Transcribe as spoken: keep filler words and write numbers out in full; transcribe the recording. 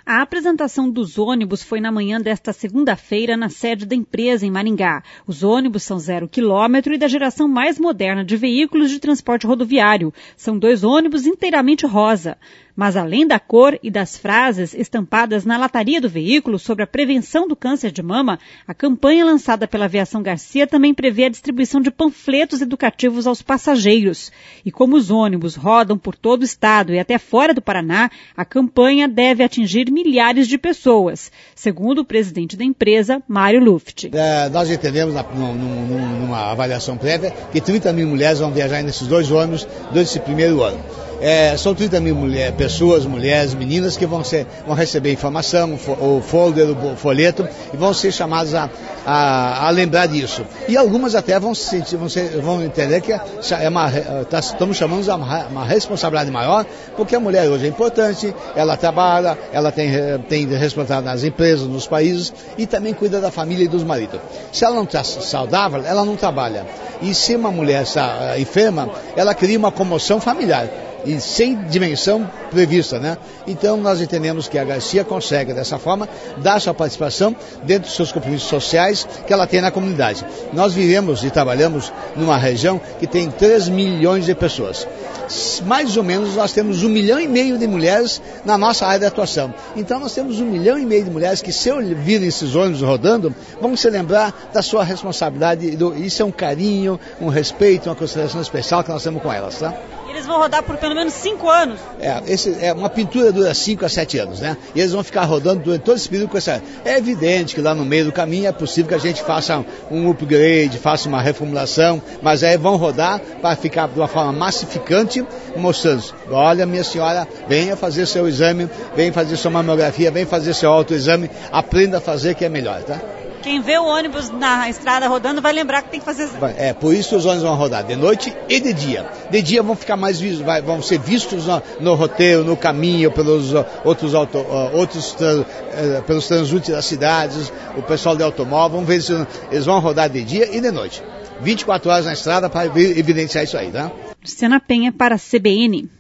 A apresentação dos ônibus foi na manhã desta segunda-feira na sede da empresa em Maringá. Os ônibus são zero quilômetro e da geração mais moderna de veículos de transporte rodoviário. São dois ônibus inteiramente rosa. Mas além da cor e das frases estampadas na lataria do veículo sobre a prevenção do câncer de mama, a campanha lançada pela Aviação Garcia também prevê a distribuição de panfletos educativos aos passageiros. E como os ônibus rodam por todo o estado e até fora do Paraná, a campanha deve atingir milhares de pessoas, segundo o presidente da empresa, Mário Luft. É, nós entendemos, na, num, num, numa avaliação prévia, que trinta mil mulheres vão viajar nesses dois ônibus durante esse primeiro ano. É, são trinta mil mulher, pessoas, mulheres, meninas que vão, ser, vão receber informação, o folder, o folheto, e vão ser chamadas a, a, a lembrar disso. E algumas até vão, se sentir, vão, ser, vão entender que é uma, tá, estamos chamando de uma, uma responsabilidade maior, porque a mulher hoje é importante, ela trabalha, ela tem, tem responsabilidade nas empresas, nos países, e também cuida da família e dos maridos. Se ela não está saudável, ela não trabalha. E se uma mulher está enferma, ela cria uma comoção familiar. E sem dimensão prevista, né? Então nós entendemos que a Garcia consegue, dessa forma, dar sua participação dentro dos seus compromissos sociais que ela tem na comunidade. Nós vivemos e trabalhamos numa região que tem três milhões de pessoas. Mais ou menos nós temos um milhão e meio de mulheres na nossa área de atuação. Então nós temos um milhão e meio de mulheres que, se virem esses ônibus rodando, vão se lembrar da sua responsabilidade. Do, isso é um carinho, um respeito, uma consideração especial que nós temos com elas, tá? Eles vão rodar por pelo menos cinco anos. É, esse, é uma pintura dura cinco a sete anos, né? E eles vão ficar rodando durante todo esse período com essa. É evidente que lá no meio do caminho é possível que a gente faça um upgrade, faça uma reformulação, mas aí vão rodar para ficar de uma forma massificante, mostrando: olha, minha senhora, venha fazer seu exame, venha fazer sua mamografia, venha fazer seu autoexame, aprenda a fazer que é melhor, tá? Quem vê o ônibus na estrada rodando vai lembrar que tem que fazer... É, por isso que os ônibus vão rodar de noite e de dia. De dia vão ficar mais vistos, vão ser vistos no, no roteiro, no caminho, pelos outros, auto, outros pelos transuntes das cidades, o pessoal de automóvel, vamos ver se eles vão rodar de dia e de noite. vinte e quatro horas na estrada para evidenciar isso aí, tá? Luciana Penha para a C B N.